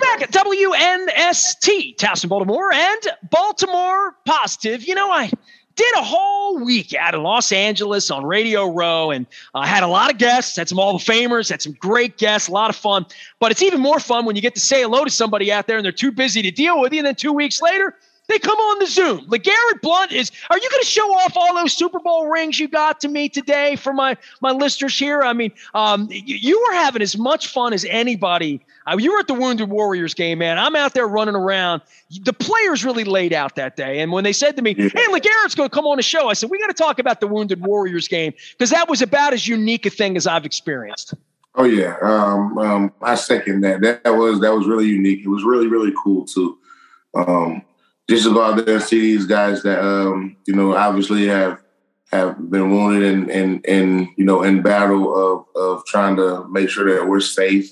back at WNST, Towson, Baltimore, and Baltimore Positive. You know, I did a whole week out in Los Angeles on Radio Row, and I had a lot of guests, had some Hall of Famers, had some great guests, a lot of fun. But it's even more fun when you get to say hello to somebody out there and they're too busy to deal with you, and then 2 weeks later, they come on the Zoom. LeGarrette Blount are you going to show off all those Super Bowl rings you got to me today for my listeners here? I mean, you were having as much fun as anybody. You were at the Wounded Warriors game, man. I'm out there running around. The players really laid out that day. And when they said to me, hey, LeGarrette's going to come on the show, I said, we got to talk about the Wounded Warriors game because that was about as unique a thing as I've experienced. Oh, yeah. I second that. That was really unique. It was really, really cool, too. Just to go out there and see these guys that, obviously have been wounded and in battle of trying to make sure that we're safe.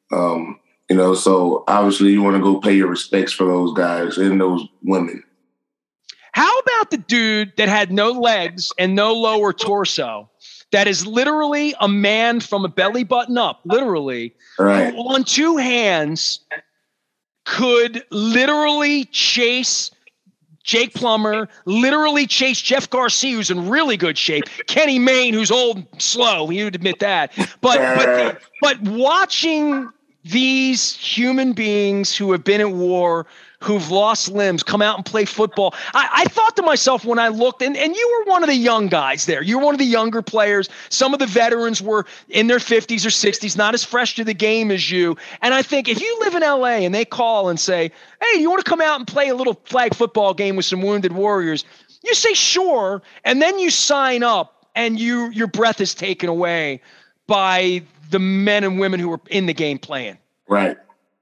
So obviously you want to go pay your respects for those guys and those women. How about the dude that had no legs and no lower torso? That is literally a man from a belly button up, literally, right, who on two hands could literally chase Jake Plummer, literally chase Jeff Garcia, who's in really good shape, Kenny Mayne, who's old and slow. You would admit that. But watching these human beings who have been at war, who've lost limbs, come out and play football. I thought to myself when I looked, and you were one of the young guys there. You were one of the younger players. Some of the veterans were in their 50s or 60s, not as fresh to the game as you. And I think if you live in L.A. and they call and say, hey, do you want to come out and play a little flag football game with some Wounded Warriors? You say sure, and then you sign up, and your breath is taken away by the men and women who were in the game playing. Right.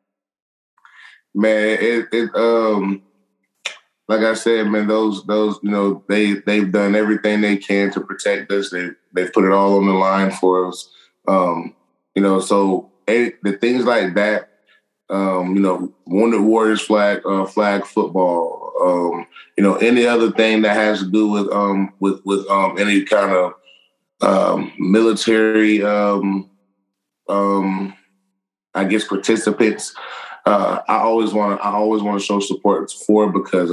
Man, like I said, man, those they've done everything they can to protect us. They've put it all on the line for us. So the things like that, Wounded Warriors flag football, any other thing that has to do with any kind of military, I guess, participants. I always want to show support for it because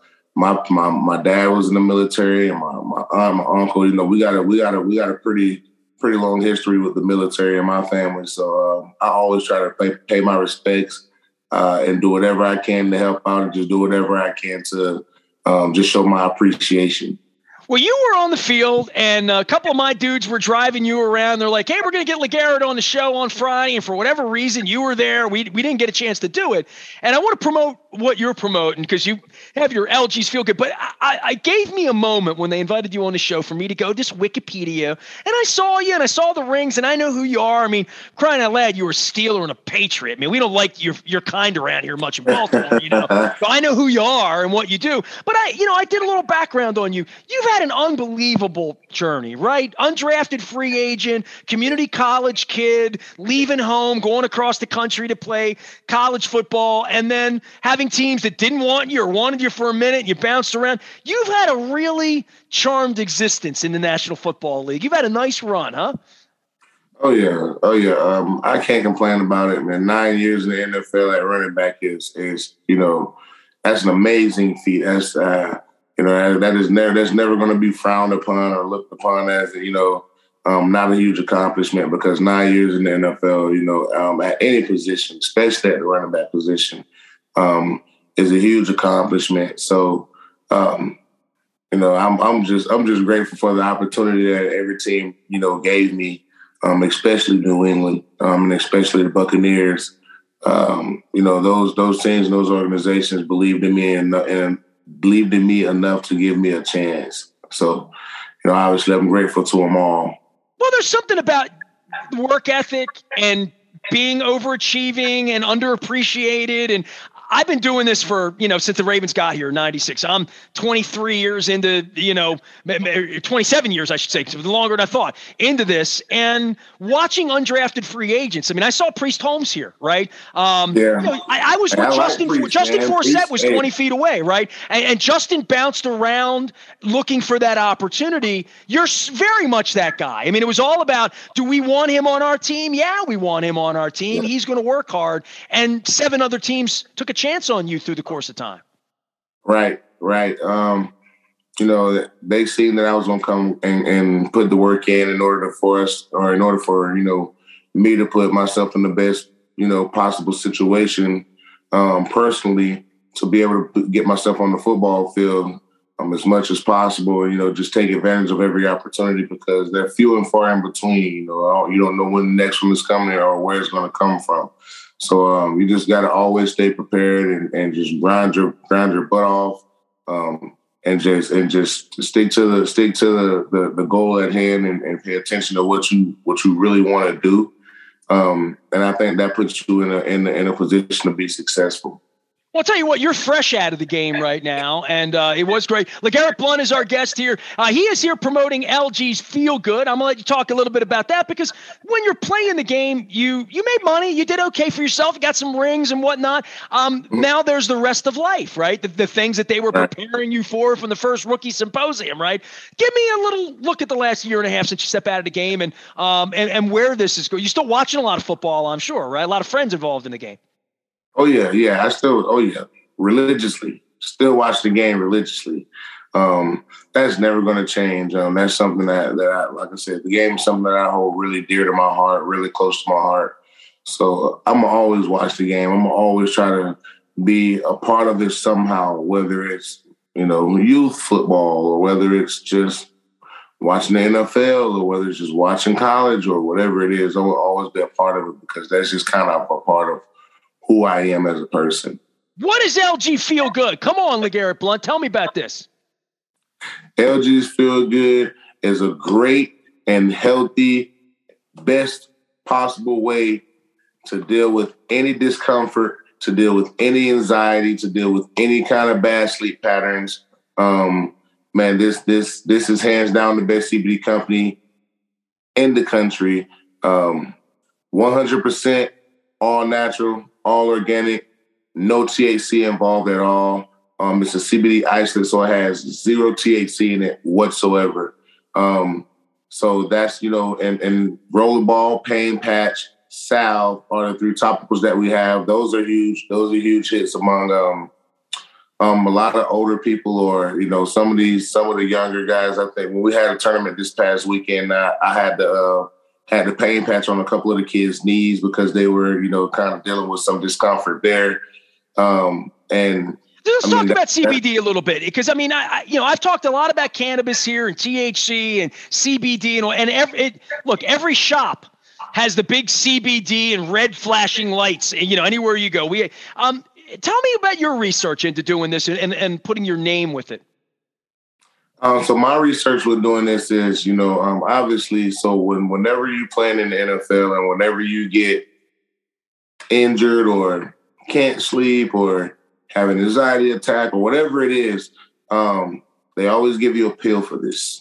my dad was in the military and my aunt, my uncle. We got a pretty long history with the military in my family. So I always try to pay my respects and do whatever I can to help out and just do whatever I can to just show my appreciation. Well, you were on the field, and a couple of my dudes were driving you around. They're like, hey, we're going to get LeGarrette on the show on Friday, and for whatever reason, you were there. We didn't get a chance to do it. And I want to promote what you're promoting because you have your LG's Feel Good. But I gave me a moment when they invited you on the show for me to go just Wikipedia, and I saw you, and I saw the rings, and I know who you are. I mean, crying out loud, you were a Steeler and a Patriot. I mean, we don't like your kind around here much in Baltimore, So I know who you are and what you do. But I did a little background on you. You've had an unbelievable journey, right? Undrafted free agent, community college kid, leaving home, going across the country to play college football, and then having teams that didn't want you or wanted you for a minute, and you bounced around. You've had a really charmed existence in the National Football League. You've had a nice run, huh? Oh, yeah. I can't complain about it, man. 9 years in the NFL at running back is that's an amazing feat. That's that's never going to be frowned upon or looked upon as, not a huge accomplishment because 9 years in the NFL, at any position, especially at the running back position, is a huge accomplishment. So, I'm just grateful for the opportunity that every team, gave me, especially New England, and especially the Buccaneers. Those teams and those organizations believed in me and believed in me enough to give me a chance. So, obviously I'm grateful to them all. Well, there's something about work ethic and being overachieving and underappreciated. And I've been doing this for, since the Ravens got here in 96. I'm 23 years into, 27 years, I should say, because it was longer than I thought, into this, and watching undrafted free agents. I mean, I saw Priest Holmes here, right? I was with Justin. Justin Forsett was 20 feet away, right? And Justin bounced around looking for that opportunity. You're very much that guy. I mean, it was all about, do we want him on our team? Yeah, we want him on our team. Yeah. He's going to work hard. And 7 other teams took a chance on you through the course of time. Right. They seen that I was going to come and put the work in order for me to put myself in the best, possible situation personally, to be able to get myself on the football field as much as possible, just take advantage of every opportunity, because they're few and far in between. You don't know when the next one is coming or where it's going to come from. So you just got to always stay prepared and just grind your butt off, and just stick to the goal at hand and pay attention to what you really want to do. And I think that puts you in a position to be successful. Well, I'll tell you what, you're fresh out of the game right now, and it was great. LeGarrette Blount is our guest here. He is here promoting LG's Feel Good. I'm going to let you talk a little bit about that, because when you're playing the game, you made money. You did okay for yourself. You got some rings and whatnot. Now there's the rest of life, right? The things that they were preparing you for from the first rookie symposium, right? Give me a little look at the last year and a half since you stepped out of the game and where this is going. You're still watching a lot of football, I'm sure, right? A lot of friends involved in the game. Oh, yeah. Religiously. Still watch the game religiously. That's never going to change. That's something that I, like I said, the game is something that I hold really dear to my heart, really close to my heart. So I'm going to always watch the game. I'm going to always try to be a part of it somehow, whether it's, youth football, or whether it's just watching the NFL, or whether it's just watching college, or whatever it is. I will always be a part of it, because that's just kind of a part of who I am as a person. What is LG Feel Good? Come on, LeGarrette Blount. Tell me about this. LG's Feel Good is a great and healthy, best possible way to deal with any discomfort, to deal with any anxiety, to deal with any kind of bad sleep patterns. This is hands down the best CBD company in the country. 100% all natural, all organic, no THC involved at all. It's a CBD isolate, so it has 0 THC in it whatsoever. So that's, and rollerball, pain patch, salve are the 3 topicals that we have. Those are huge. Those are huge hits among a lot of older people, or some of the younger guys. I think when we had a tournament this past weekend, I had the pain patch on a couple of the kids' knees, because they were, kind of dealing with some discomfort there. Let's talk about CBD a little bit, because I've talked a lot about cannabis here and THC and CBD and every shop has the big CBD and red flashing lights. Anywhere you go, tell me about your research into doing this and putting your name with it. So my research with doing this is, obviously, so whenever you playing in the NFL and whenever you get injured or can't sleep or have an anxiety attack or whatever it is, they always give you a pill for this.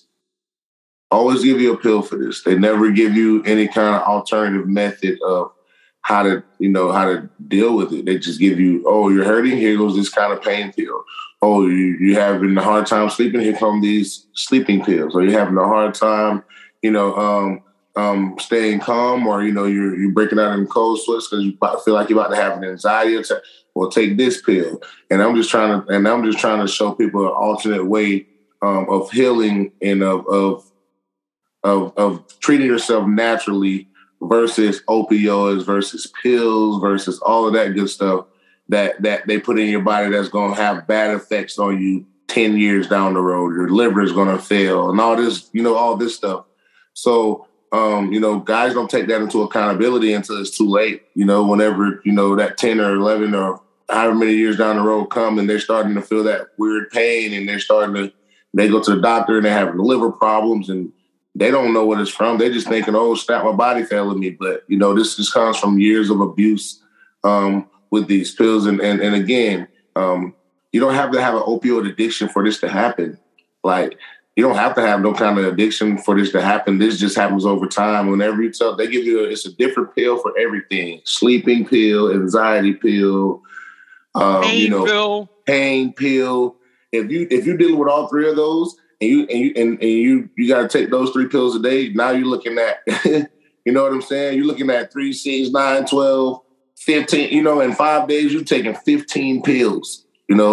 They never give you any kind of alternative method of how to deal with it. They just give you, oh, you're hurting, here goes this kind of pain pill. Oh, you're having a hard time sleeping, here come these sleeping pills. Or you're having a hard time, staying calm, or you're breaking out in cold sweats because you feel like you're about to have an anxiety attack. Well, take this pill. And I'm just trying to show people an alternate way of healing and of treating yourself naturally versus opioids, versus pills, versus all of that good stuff that they put in your body that's going to have bad effects on you 10 years down the road. Your liver is going to fail and all this, all this stuff. So, guys don't take that into accountability until it's too late. Whenever, that 10 or 11 or however many years down the road come and they're starting to feel that weird pain and they go to the doctor and they're having liver problems and they don't know what it's from. They're just thinking, oh, snap, my body failing me. But, this just comes from years of abuse with these pills. And again, you don't have to have an opioid addiction for this to happen. Like, you don't have to have no kind of addiction for this to happen. This just happens over time. Whenever you tell, they give you, it's a different pill for everything. Sleeping pill, anxiety pill, pain pill. Pain pill. If you're dealing with all three of those and you got to take those 3 pills a day, now you're looking at, you know what I'm saying? You're looking at 3, 6, 9, 12, 15, in 5 days, you're taking 15 pills,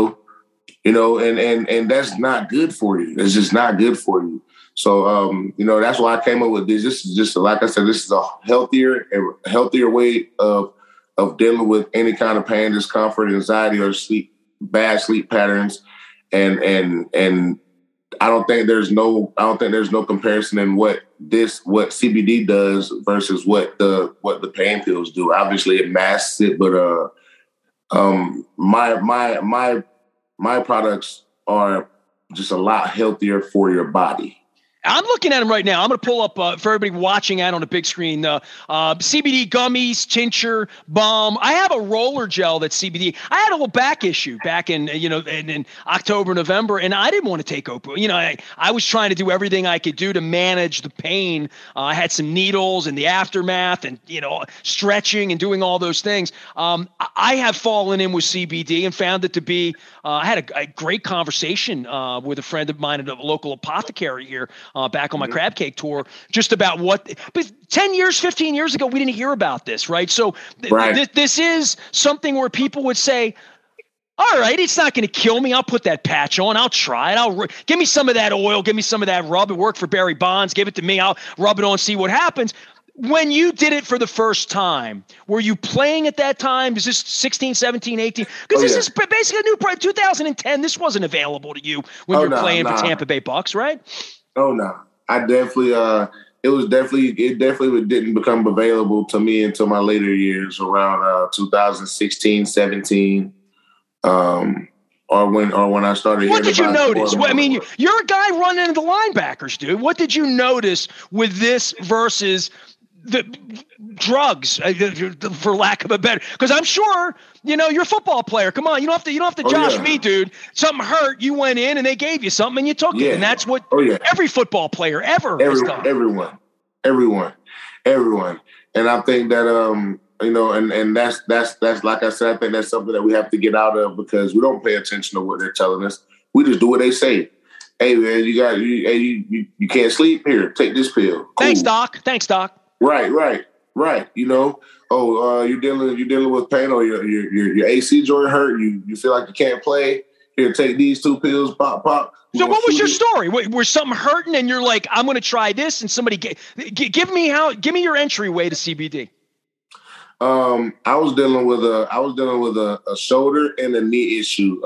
and that's not good for you. It's just not good for you. So, that's why I came up with this. This is just, like I said, this is a healthier way of dealing with any kind of pain, discomfort, anxiety, or bad sleep patterns. And I don't think there's no comparison in what CBD does versus what the pain pills do. Obviously, it masks it, but my products are just a lot healthier for your body. I'm looking at them right now. I'm going to pull up for everybody watching out on a big screen. CBD gummies, tincture, balm. I have a roller gel that's CBD. I had a little back issue back in October, November, and I didn't want to take opioid. I was trying to do everything I could do to manage the pain. I had some needles in the aftermath, and stretching and doing all those things. I have fallen in with CBD and found it to be. I had a great conversation with a friend of mine at a local apothecary here. Back on my crab cake tour, just about but 10 years, 15 years ago, we didn't hear about this, right? So this is something where people would say, all right, it's not going to kill me. I'll put that patch on. I'll try it. Give me some of that oil. Give me some of that rub. It worked for Barry Bonds. Give it to me. I'll rub it on, see what happens. When you did it for the first time, were you playing at that time? Is this 16, 17, 18? Because this is basically a new product. 2010, this wasn't available to you when you were playing for Tampa Bay Bucks, right? Oh no, I definitely. It definitely didn't become available to me until my later years, around 2016, 17, or when I started. What did you notice? Well, I mean, you're a guy running into the linebackers, dude. What did you notice with this versus the drugs, for lack of a better? Because I'm sure you're a football player. Come on, you don't have to josh me, dude. Something hurt, you went in and they gave you something and you took it, and that's what every football player ever has done. Everyone, and I think that and that's like I said, I think that's something that we have to get out of, because we don't pay attention to what they're telling us. We just do what they say. Hey man, you can't sleep? Here, take this pill. Cool. Thanks, doc. Right. You're dealing with pain, or your AC joint hurt. You feel like you can't play. Here, take these 2 pills. Pop. So what was your story? Were something hurting and you're like, I'm going to try this, and somebody give me your entryway to CBD. I was dealing with a shoulder and a knee issue.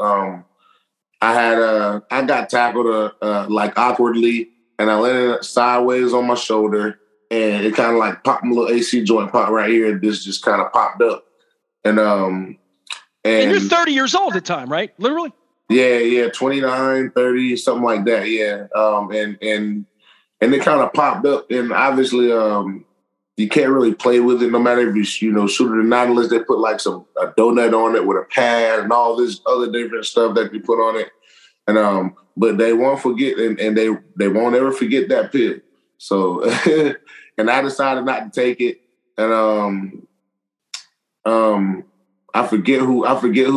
I got tackled like awkwardly, and I landed sideways on my shoulder. And it kind of like popped, my little AC joint popped right here, and this just kind of popped up. And you're 30 years old at the time, right? Literally? Yeah, 29, 30, something like that. Yeah. And it kind of popped up, and obviously you can't really play with it, no matter if you shoot it or not, unless they put like a donut on it with a pad and all this other different stuff that you put on it. And but they won't forget, and they won't ever forget that pill. So, and I decided not to take it. And I forget whose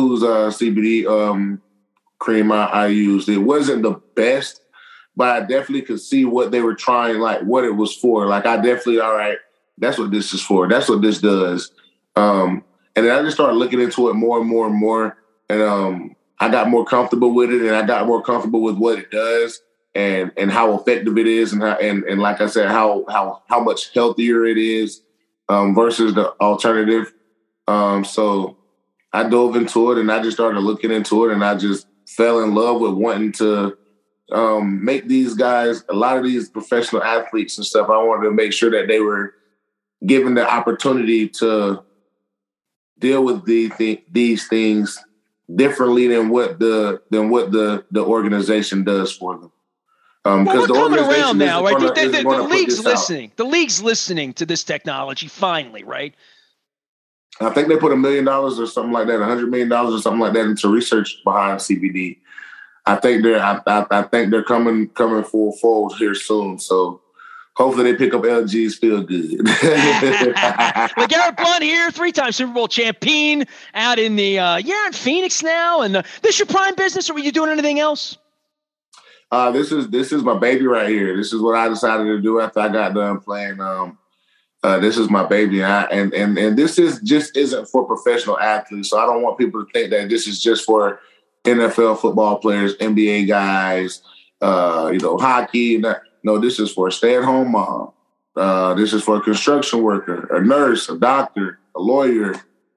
CBD cream I used. It wasn't the best, but I definitely could see what they were trying, like what it was for. Like I definitely, all right, that's what this is for. That's what this does. And then I just started looking into it more and more and more. And I got more comfortable with it, and I got more comfortable with what it does. And how effective it is, and like I said, how much healthier it is versus the alternative. So I dove into it, and I just started looking into it, and I just fell in love with wanting to make these guys, a lot of these professional athletes and stuff, I wanted to make sure that they were given the opportunity to deal with these things differently than what the organization does for them. Well, we're coming around now, right? The league's listening. The league's listening to this technology finally, right? I think they put $1 million or something like that, $100 million or something like that into research behind CBD. I think they're coming full fold here soon. So hopefully they pick up LG's Feel Good. LeGarrette Blount here, 3-time Super Bowl champion, out in the in Phoenix now. And this your prime business, or were you doing anything else? This is my baby right here. This is what I decided to do after I got done playing. This is my baby, and this isn't for professional athletes. So I don't want people to think that this is just for NFL football players, NBA guys, hockey. No, this is for a stay-at-home mom. This is for a construction worker, a nurse, a doctor, a lawyer,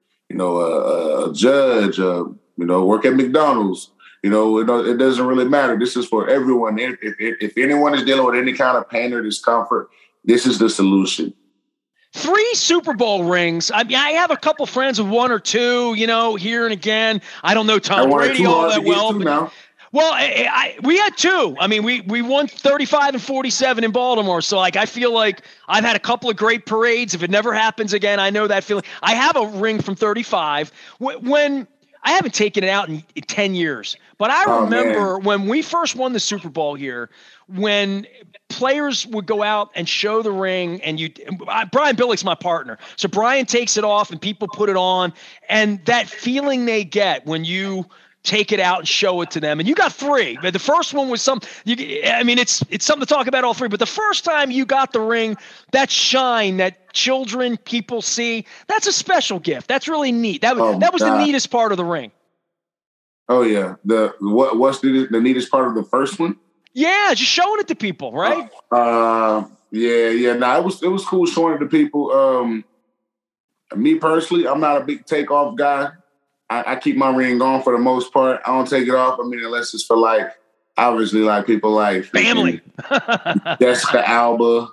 a judge, work at McDonald's. It doesn't really matter. This is for everyone. If anyone is dealing with any kind of pain or discomfort, this is the solution. 3 Super Bowl rings. I mean, I have a couple friends with 1 or 2, here and again. I don't know Tom Brady all that well. We had 2. I mean, we won 35 and 47 in Baltimore. So, I feel like I've had a couple of great parades. If it never happens again, I know that feeling. I have a ring from 35. When I haven't taken it out in 10 years. But I remember when we first won the Super Bowl here, when players would go out and show the ring, and Brian Billick's my partner. So Brian takes it off and people put it on, and that feeling they get when you take it out and show it to them. And you got 3, but the first one was it's something to talk about, all 3, but the first time you got the ring, that shine that children, people see, that's a special gift. That's really neat. That was the neatest part of the ring. Oh yeah. What's the neatest part of the first one? Yeah, just showing it to people, right? Yeah. No, it was cool showing it to people. Me personally, I'm not a big takeoff guy. I keep my ring on for the most part. I don't take it off. I mean, unless it's for obviously people like family, Jessica Alba,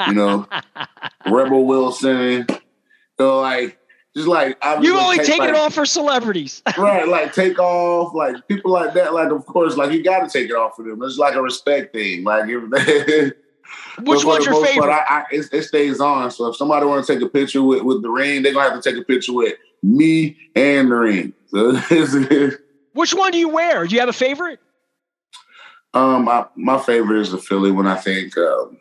Rebel Wilson. So you only take it off for celebrities, right? Take off, people like that. Of course, you got to take it off for them. It's a respect thing. Which one's your favorite? Part, it stays on. So if somebody want to take a picture with the ring, they're gonna have to take a picture with me and the ring. So which one do you wear? Do you have a favorite? My favorite is the Philly one. I think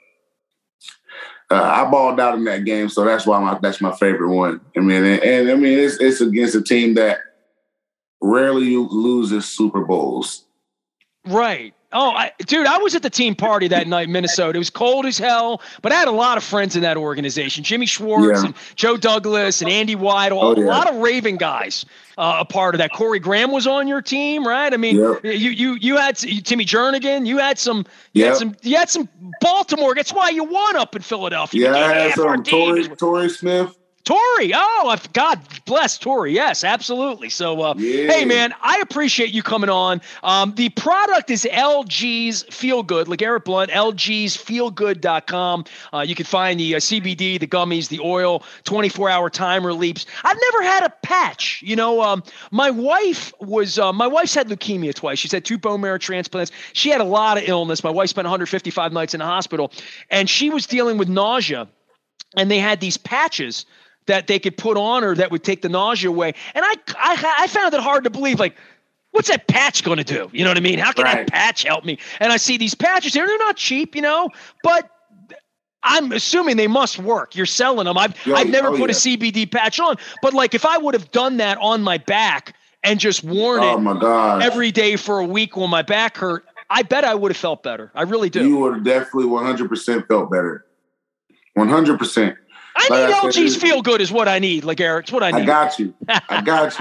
I balled out in that game, so that's why that's my favorite one. I mean, it's against a team that rarely loses Super Bowls. Right. Oh, I was at the team party that night in Minnesota. It was cold as hell, but I had a lot of friends in that organization. Jimmy Schwartz and Joe Douglas and Andy Weidel, a lot of Raven guys a part of that. Corey Graham was on your team, right? I mean, you had Timmy Jernigan. You had some Baltimore. That's why you won up in Philadelphia. Yeah, I had some Torrey Smith. Torrey, God bless Torrey. Yes, absolutely. So, hey, man, I appreciate you coming on. The product is LG's Feel Good, LeGarrette Blount, lgsfeelgood.com. You can find the CBD, the gummies, the oil, 24-hour timer leaps. I've never had a patch. My wife's had leukemia twice. She's had 2 bone marrow transplants. She had a lot of illness. My wife spent 155 nights in the hospital, and she was dealing with nausea, and they had these patches that they could put on her that would take the nausea away. And I found it hard to believe, what's that patch going to do? You know what I mean? How can that patch help me? And I see these patches here. They're not cheap, but I'm assuming they must work. You're selling them. I've never put a CBD patch on. But, if I would have done that on my back and just worn it every day for a week when my back hurt, I bet I would have felt better. I really do. You would have definitely 100% felt better. 100%. I need LG's Feel Good is what I need, LeGarrette. It's what I need. I got you, my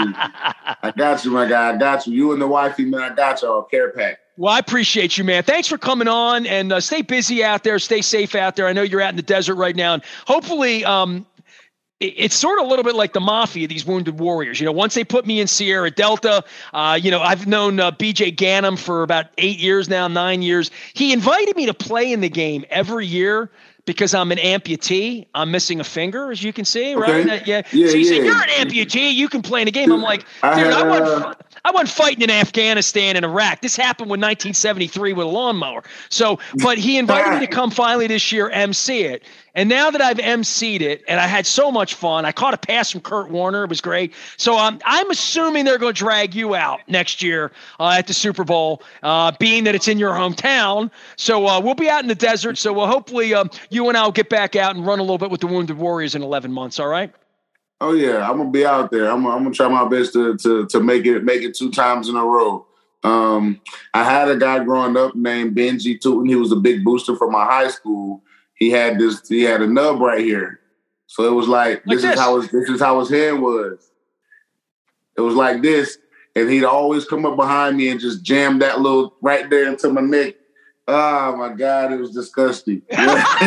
guy. I got you. You and the wifey, man. I got y'all. Care pack. Well, I appreciate you, man. Thanks for coming on, and stay busy out there. Stay safe out there. I know you're out in the desert right now, and hopefully it's sort of a little bit like the mafia, these wounded warriors. Once they put me in Sierra Delta, I've known BJ Ganem for about 8 years now, 9 years. He invited me to play in the game every year because I'm an amputee. I'm missing a finger, as you can see, right? Okay. So he said, you're an amputee. You can play in a game. I'm like, dude, I wasn't fighting in Afghanistan and Iraq. This happened in 1973 with a lawnmower. So, but he invited me to come finally this year MC it. And now that I've MC'd it, and I had so much fun, I caught a pass from Kurt Warner. It was great. So I'm assuming they're going to drag you out next year at the Super Bowl, being that it's in your hometown. So we'll be out in the desert. So hopefully you and I will get back out and run a little bit with the Wounded Warriors in 11 months. All right? Oh yeah, I'm gonna be out there. I'm gonna try my best to make it 2 times in a row. I had a guy growing up named Benji Tootin. He was a big booster for my high school. He had a nub right here, so it was like this is how his hand was. It was like this, and he'd always come up behind me and just jam that little right there into my neck. Oh my God, it was disgusting. I'm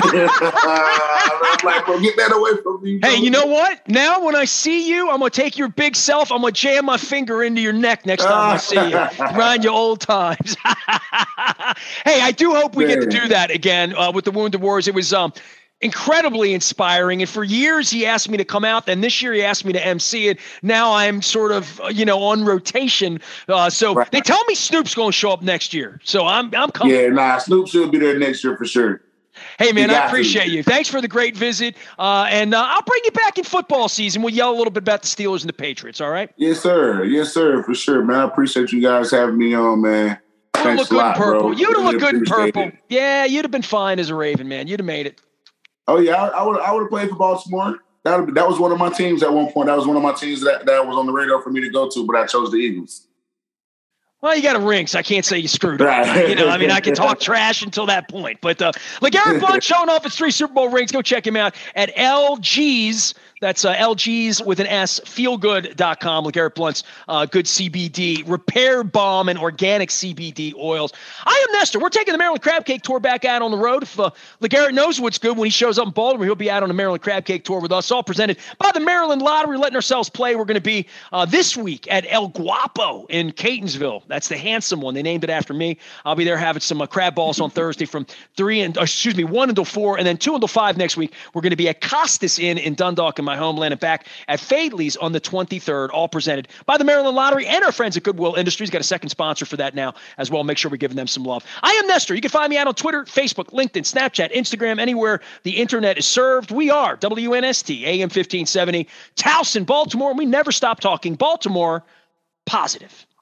like, bro, get that away from me. Hey, you know what? Now when I see you, I'm gonna take your big self. I'm gonna jam my finger into your neck next time I see you. Remind you old times. Hey, I do hope we get to do that again with the Wounded Warriors. It was incredibly inspiring. And for years he asked me to come out. Then this year he asked me to MC it. Now I'm sort of, on rotation. So they tell me Snoop's going to show up next year. So I'm coming. Yeah, Snoop should be there next year for sure. Hey, man, I appreciate you. Thanks for the great visit. And I'll bring you back in football season. We'll yell a little bit about the Steelers and the Patriots, all right? Yes, sir. Yes, sir, for sure, man. I appreciate you guys having me on, man. Thanks a lot, bro. You'd have looked good in purple. Yeah, you'd have been fine as a Raven, man. You'd have made it. Oh yeah, I would have played for Baltimore. That was one of my teams at one point. That was one of my teams that was on the radar for me to go to, but I chose the Eagles. Well, you got a ring, so I can't say you screwed up. I can talk trash until that point. But LeGarrette Blount showing off his 3 Super Bowl rings. Go check him out at LG's. That's LG's with an S, feelgood.com. LeGarrette Blount's good CBD, repair balm, and organic CBD oils. I am Nestor. We're taking the Maryland Crab Cake Tour back out on the road. If LeGarrette knows what's good when he shows up in Baltimore, he'll be out on the Maryland Crab Cake Tour with us, all presented by the Maryland Lottery, letting ourselves play. We're going to be this week at El Guapo in Catonsville. That's the handsome one. They named it after me. I'll be there having some crab balls on Thursday from 1 until 4, and then 2 until 5 next week. We're going to be at Costas Inn in Dundalk, my homeland, and back at Fadley's on the 23rd, all presented by the Maryland Lottery and our friends at Goodwill Industries. Got a second sponsor for that now as well. Make sure we're giving them some love. I am Nestor. You can find me out on Twitter, Facebook, LinkedIn, Snapchat, Instagram, anywhere the internet is served. We are WNST, AM 1570, Towson, Baltimore, and we never stop talking Baltimore positive.